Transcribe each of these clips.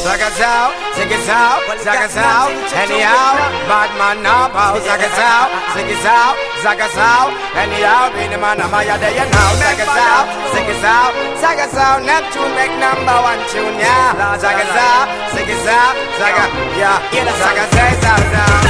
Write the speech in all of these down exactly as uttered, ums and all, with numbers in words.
Zaga Zao, Ziggy Zao, Zaga Zao, anyhow, bad man now bow, Zaga Zao, Ziggy Zao, Zaga Zao, anyhow, be the man of my day and now, Zaga Zao, Ziggy Zao, Zaga Zao, Neptune make number one tune, yeah, Zaga Zao, Ziggy Zao, Zaga, yeah, Zaga Zao, Zao, Zao.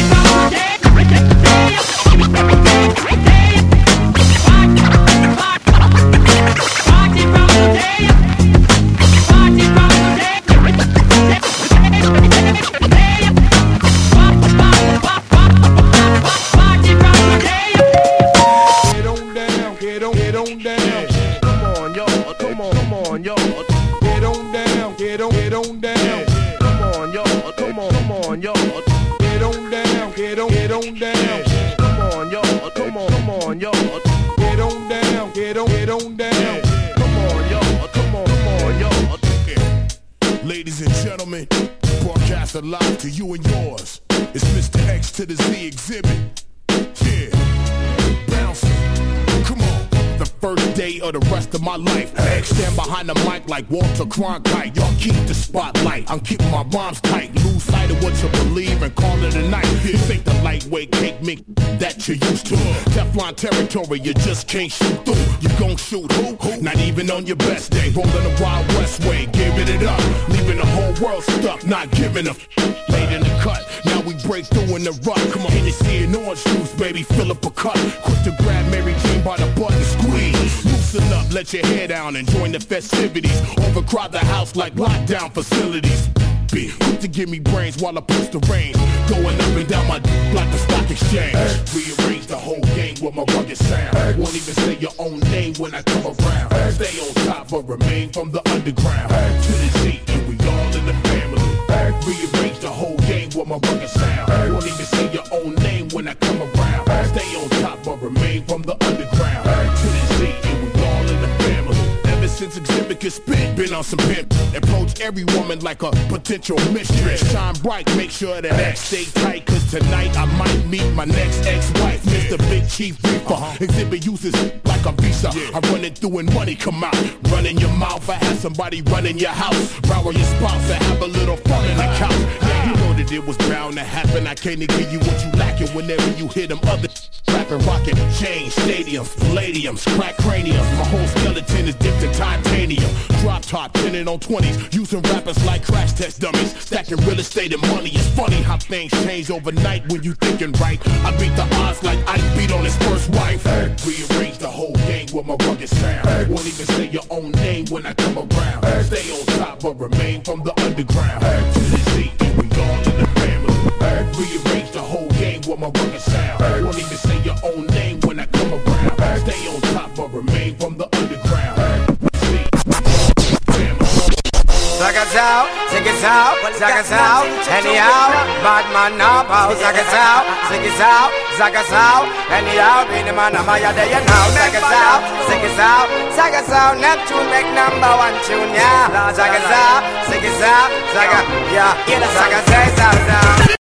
Ladies and gentlemen, broadcast alive to you and yours. It's Mister X to the Z exhibit. Yeah, bouncing. Come on. The first day of the rest of my life. X stand behind the mic like Walter Cronkite. Y'all keep the spotlight. I'm keeping my rhymes tight. Lose sight of what you believe and call it a night. You think the lightweight cake mix that you used to. Teflon territory, you just can't shoot through. You gon' shoot who? who? Not even on your best day. Rolling the Wild West way, giving it up. Leaving the whole world stuck, not giving a f. Late in the cut, now we break through in the rut. Come on, can you see an orange juice, baby? Fill up a cup. Quick to grab Mary Jane by the butt and squeeze. Loosen up, let your hair down and join the festivities. Overcrowd the house like lockdown facilities. Be quick to give me brains while I push the reins. Going up and down my d like the stock exchange. Rearrange the whole game with my rugged sound. Won't even say your own name when I come around. Stay on top but remain from the underground. To the Z and we all in the family. Rearrange the whole game with my rugged sound. Won't even say your own name when I come around. Stay on top but remain from the underground. To the Z and we all in the family. Ever since Exhibit could spit, been on some pimp. Approach every woman like a potential mistress. Shine bright, make sure that X stay tight. Cause tonight I might meet my next ex-wife, Mister Big Chief Reaper. Exhibit uses like a visa. I run it through and money come out. Run in your mouth, I have somebody run in your house. Rower your spouse, I have a little fun in the couch. Yeah, you know that it was bound to happen. I can't give you what you lacking whenever you hear them other rapping, rocking, chains, stadiums, palladiums, crack craniums. My whole skeleton is dipped in titanium. Drop top, pinning on twenties, using rappers like crash test dummies. Stacking real estate and money. It's funny how things change overnight when you thinking right. I beat the odds like Ike beat on his first wife. Rearrange the whole game with my rugged sound. Won't even say your own name when I come around. Stay on top but remain from the underground. To the Z and we all in the family. Rearrange the whole game with my rugged sound. Won't even say your own name when I come around. Stay on top but remain from the underground. Zaga Zao, Ziggy Zao, Zaga Zao, anyhow, bad man now bow, Zaga Zao, Ziggy Zao, Zaga Zao, anyhow, be the man of my day and now, Zaga Zao, Ziggy Zao, Zaga Zao, Neptune make number one tune, yeah, Zaga Zao, Ziggy Zao, Zaga, yeah, Zaga Zao, Zao, Zao.